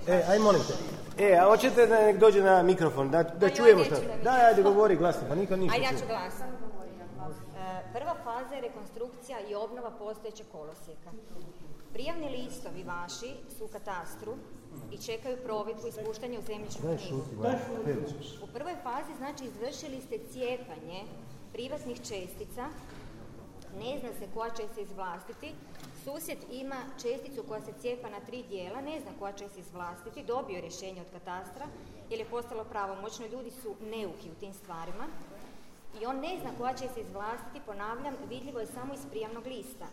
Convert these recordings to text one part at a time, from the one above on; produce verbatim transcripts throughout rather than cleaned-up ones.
E, aj molim te. E, a hoćete da nek dođe na mikrofon, da, da čujemo što? Da, ajde, govori glasno, pa niko ništa čuje. Ajde, ja ću glasno. Prva faza je rekonstrukcija i obnova postojećeg kolosijeka. Prijavni listovi vaši su u katastru i čekaju provedbu i ispuštanje u zemljišnu knjigu. U prvoj fazi, znači, izvršili ste cijepanje privatnih čestica, ne zna se koja će se izvlastiti. Susjed ima česticu koja se cijepa na tri dijela, ne zna koja će se izvlastiti, dobio rješenje od katastra jer je postalo pravomoćno, ljudi su neuki u tim stvarima. I on ne zna koja će se izvlastiti, ponavljam, vidljivo je samo iz prijavnog lista.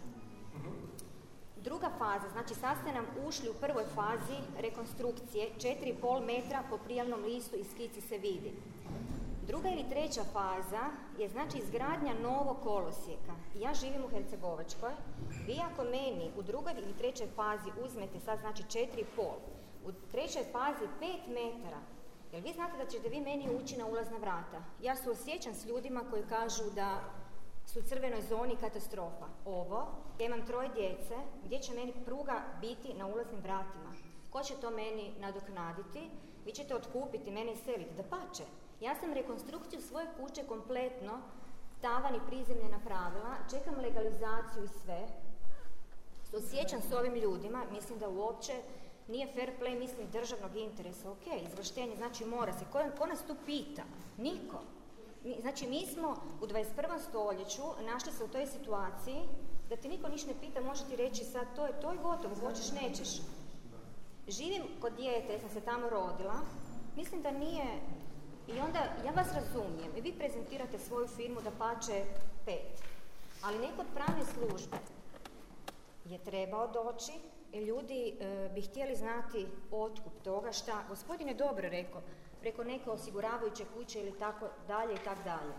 Druga faza, znači sad ste nam ušli u prvoj fazi rekonstrukcije, četiri i pol metra po prijavnom listu i skici se vidi. Druga ili treća faza je znači izgradnja novog kolosijeka. Ja živim u Hercegovačkoj, vi ako meni u drugoj ili trećoj fazi uzmete sad znači četiri i pol, u trećoj fazi pet metara, jel vi znate da ćete vi meni ući na ulazna vrata? Ja se osjećam s ljudima koji kažu da su u crvenoj zoni katastrofa. Ovo, ja imam troje djece, gdje će meni pruga biti na ulaznim vratima? Ko će to meni nadoknaditi? Vi ćete otkupiti, mene seliti. Da pače. Ja sam rekonstrukciju svoje kuće kompletno, tavan i prizemlje napravila, čekam legalizaciju i sve. Se osjećam s ovim ljudima, mislim da uopće nije fair play, mislim državnog interesa. Ok, izvlaštenje, znači mora se. Ko, ko nas tu pita? Niko. Mi, znači mi smo u dvadeset prvom stoljeću našli se u toj situaciji da ti niko ništa ne pita, može ti reći sad to je to i gotovo, hoćeš, nećeš. Živim kod dijete, sam se tamo rodila, mislim da nije, i onda ja vas razumijem, i vi prezentirate svoju firmu da pače pet, ali neko od pravne službe je trebao doći i ljudi e, bi htjeli znati otkup toga šta, gospodin je dobro rekao, preko neke osiguravajuće kuće ili tako dalje i tako dalje.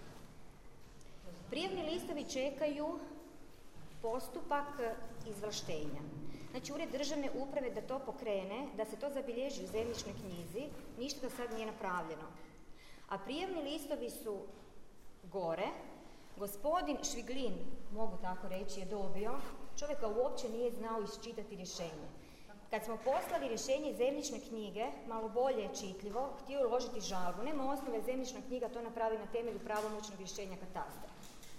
Prijavni listovi čekaju postupak izvlaštenja. Znači, Ured državne uprave da to pokrene, da se to zabilježi u zemljišnoj knjizi, ništa do sad nije napravljeno. A prijavni listovi su gore. Gospodin Šviglin, mogu tako reći, je dobio, čovjeka uopće nije znao iščitati rješenje. Kad smo poslali rješenje iz zemljišne knjige, malo bolje je čitljivo, htio uložiti žalbu. Nema osnove, zemljišna knjiga to napravi na temelju pravomoćnog rješenja katastra.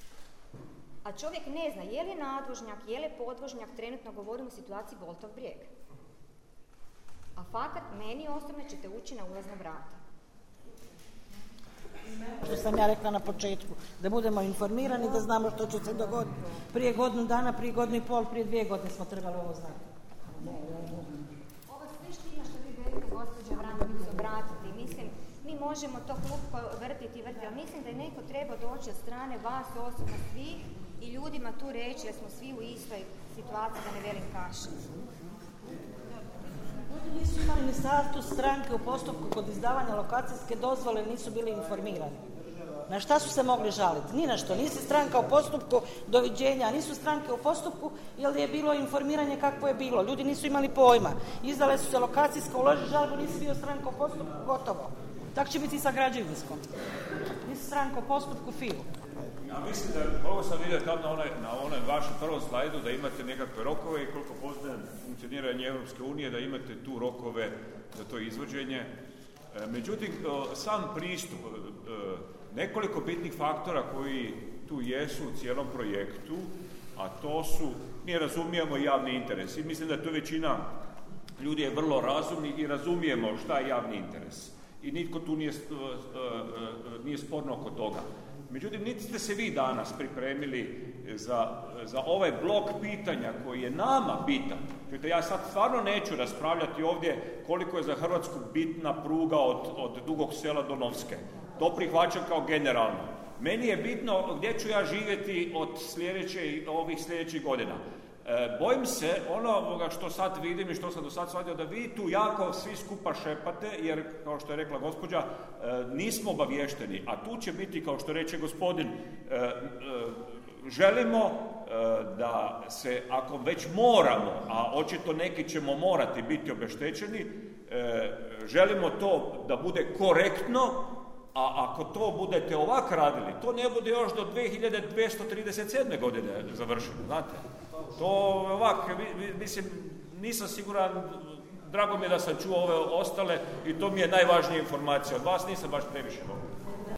A čovjek ne zna je li nadvožnjak, je li podvožnjak, trenutno govorimo o situaciji Boltov brijeg. A fakat, meni osobno ćete ući na ulazna vrata. Što sam ja rekla na početku, da budemo informirani, da znamo što će se dogoditi. Prije godinu dana, prije godinu i pol, prije dvije godine smo trebali ovo znati. Ovo sve štima što vi velite, gospođa Vranović, obratiti. Mislim, mi možemo to klupko vrtiti i vrtiti, ali mislim da je neko treba doći od strane vas osobno svih i ljudima tu reći da smo svi u istoj situaciji, da ne velim kaši. Ljudi nisu imali ni status stranke u postupku kod izdavanja lokacijske dozvole, nisu bili informirani. Na šta su se mogli žaliti? Ni na što. Nisi stranka u postupku, doviđenja, nisu stranke u postupku jer je bilo informiranje kakvo je bilo. Ljudi nisu imali pojma. Izdale su se lokacijsko, uloži žalbu, nisi bio stranka u postupku, gotovo. Tako će biti i sa građevinskom. Nisi stranka u postupku, filu. Ja mislim da ovo sam vidio tam na onaj, na onaj vašem prvom slajdu da imate nekakve rokove i koliko poznajem funkcioniranje Europske unije da imate tu rokove za to izvođenje. Međutim, sam pristup, nekoliko bitnih faktora koji tu jesu u cijelom projektu, a to su, mi razumijemo javni interes i mislim da tu većina ljudi je vrlo razumni i razumijemo šta je javni interes. I nitko tu nije, nije sporno oko toga. Međutim, niti ste se vi danas pripremili za, za ovaj blok pitanja koji je nama bitan. Čujte, ja sad stvarno neću raspravljati ovdje koliko je za Hrvatsku bitna pruga od, od Dugog Sela do Novske. To prihvaćam kao generalno. Meni je bitno gdje ću ja živjeti od sljedeće, ovih sljedećih godina. E, bojim se ono što sad vidim i što sam do sad shvatio da vi tu jako svi skupa šepate jer kao što je rekla gospođa e, nismo obavješteni, a tu će biti kao što reče gospodin e, e, želimo e, da se ako već moramo, a očito neki ćemo morati biti obeštećeni, e, želimo to da bude korektno. A ako to budete ovak radili, to ne bude još do dvije hiljade dvjesto trideset sedme godine završeno, znate. To ovak, mislim, nisam siguran drago mi je da sam čuo ove ostale i to mi je najvažnija informacija. Od vas nisam baš previše dobro.